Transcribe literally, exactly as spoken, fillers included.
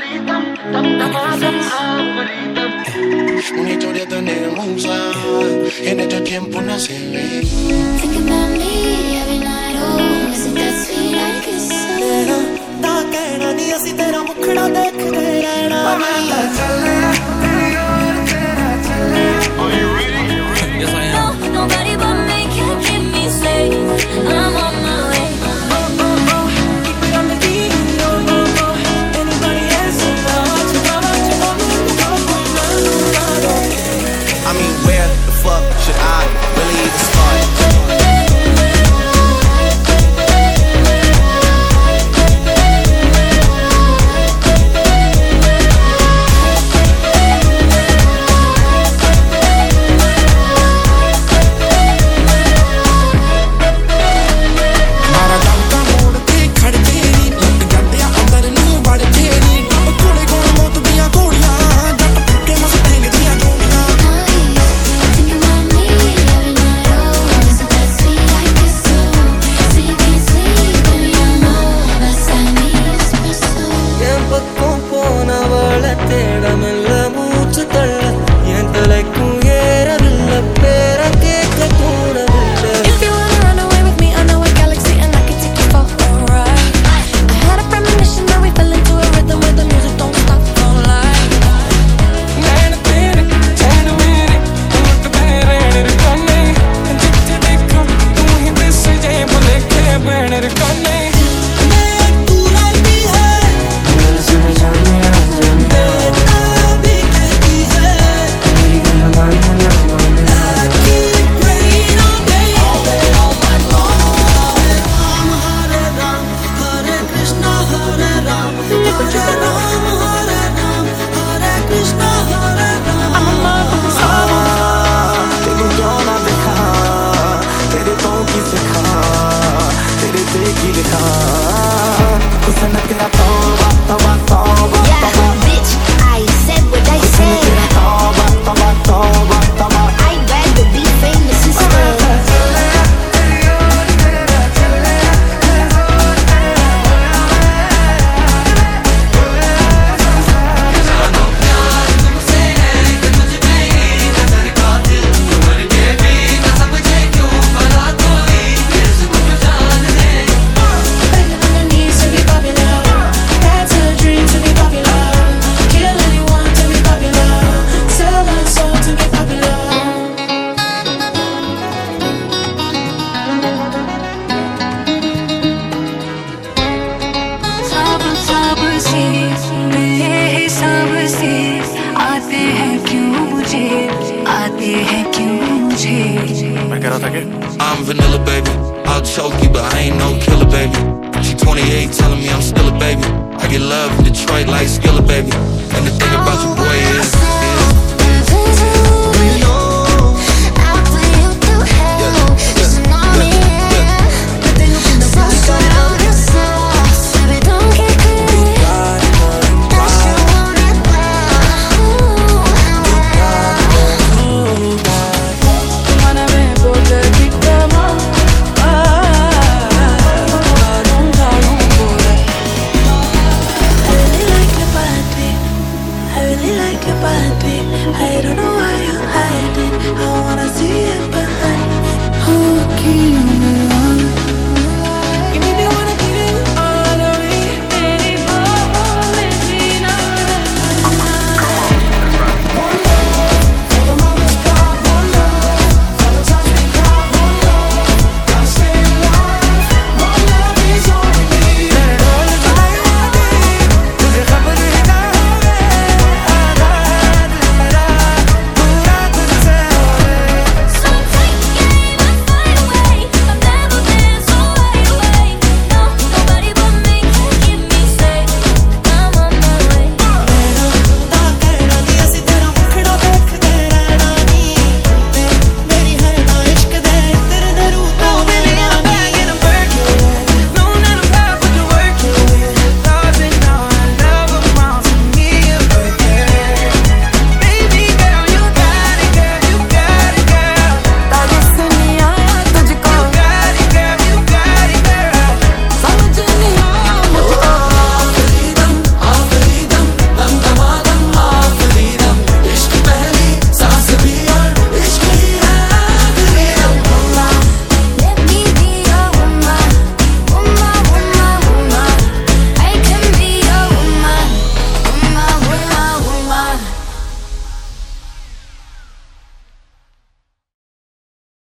Una historia tan hermosa, en este tiempo nace. Think about me every night, oh, isn't that sweet like a song? ना कहना नहीं असी तेरा मुखड़ा देखते रहना Are you ready? Yes, I am. No, nobody but me can keep me safe. I'm on my way. Keep it on the key, no, no, no. Anybody else in love? You know what you want me to go. I mean, where the fuck should I really even start? I'm vanilla, baby. I'll choke you, but I ain't no killer, baby. She twenty-eight, telling me I'm still a baby. I get love in Detroit like Skilla, baby. And the thing about your boy is